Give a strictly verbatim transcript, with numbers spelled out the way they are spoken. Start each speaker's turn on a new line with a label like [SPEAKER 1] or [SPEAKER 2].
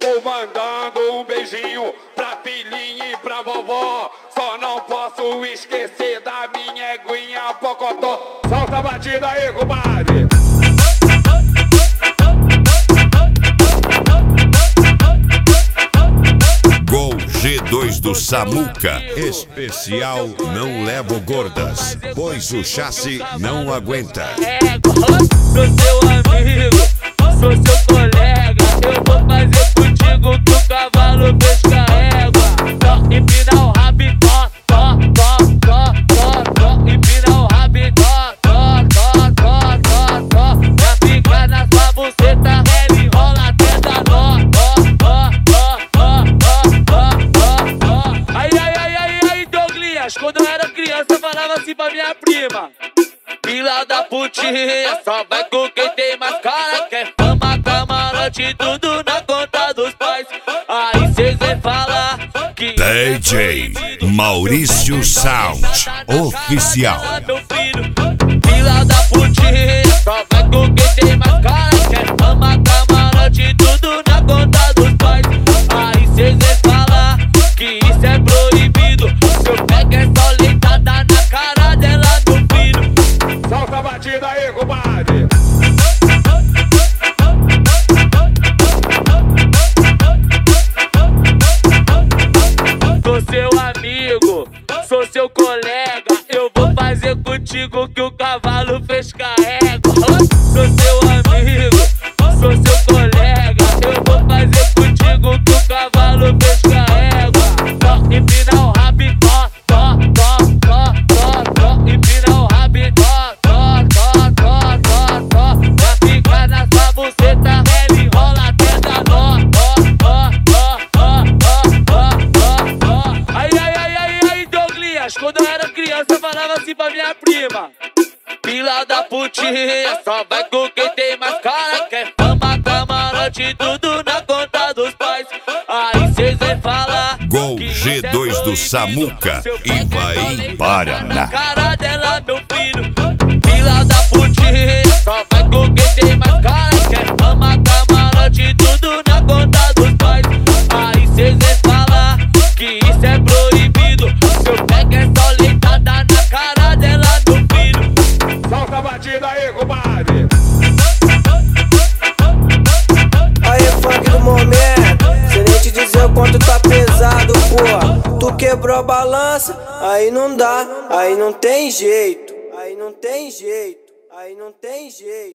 [SPEAKER 1] Vou mandando um beijinho pra filhinha e pra vovó. Só não posso esquecer da minha eguinha Pocotó. Solta a batida aí, compadre.
[SPEAKER 2] Gol G dois do Samuca. Especial Não Levo Gordas, pois o chassi não aguenta.
[SPEAKER 3] Sou seu amigo, sou seu colega. Eu vou fazer contigo que o cavalo fez carrégua. Só empina o rabitó, tó, tó, tó, tó, tó. Empina o rabitó, tó, tó, tó, tó, tó. Pra ficar na sua buceta, ela enrola até dar nó. Ó, ó, ó, ó, ó, ó, ó. Ai, ai, ai, ai, ai, Douglas. Quando eu era criança, eu falava assim pra minha prima: fila da putinha, só vai com quem tem mais cara. Quer fama, camarote, tudo na conta dos pais. Aí cês vem falar que
[SPEAKER 2] D J Maurício Sound Oficial.
[SPEAKER 3] meu filho, fila da putinha, só vai com quem tem mais cara. Quer fama, camarote, tudo na conta dos pais. Aí cês vem falar que isso é proibido. Se eu pego é só leitada na cara dela, meu filho.
[SPEAKER 1] Solta a batida aí, compadre.
[SPEAKER 3] Sou seu amigo, sou seu colega. Eu vou fazer contigo que o cavalo fez carrega. Sou seu amigo, sou seu colega. Eu vou fazer contigo que o cavalo fez carrega. Só empina o rabitó, tó, tó, tó, tó, tó. Empina o rabitó, tó, tó, tó, tó, tó. Pra ficar na sua buceta, ela enrola até dar nó. Ó, ó, ó, ó, ó, ó, ó. Ai, ai, ai, ai, ai, Douglas. Quando eu era criança, eu falava assim pra minha prima: fila da putinha, só vai com quem tem mais cara. Quer fama, camarote, tudo na conta dos pais. Aí cês vem falar
[SPEAKER 2] Gol
[SPEAKER 3] que
[SPEAKER 2] G dois do Samuca, Ivaí, Paraná.
[SPEAKER 3] na cara dela, meu filho. Fila da putinha, só vai com quem tem mais cara. Quer fama, camarote, tudo na conta dos pais. Aí cês vem falar que isso é proibido. Se eu pego é só leitada na cara dela, meu filho.
[SPEAKER 1] Solta a batida aí, compadre.
[SPEAKER 4] Aí, funk do momento, sem nem te dizer o quanto tá pesado, pô. Tu quebrou a balança, aí não dá, aí não tem jeito, aí não tem jeito, aí não tem jeito.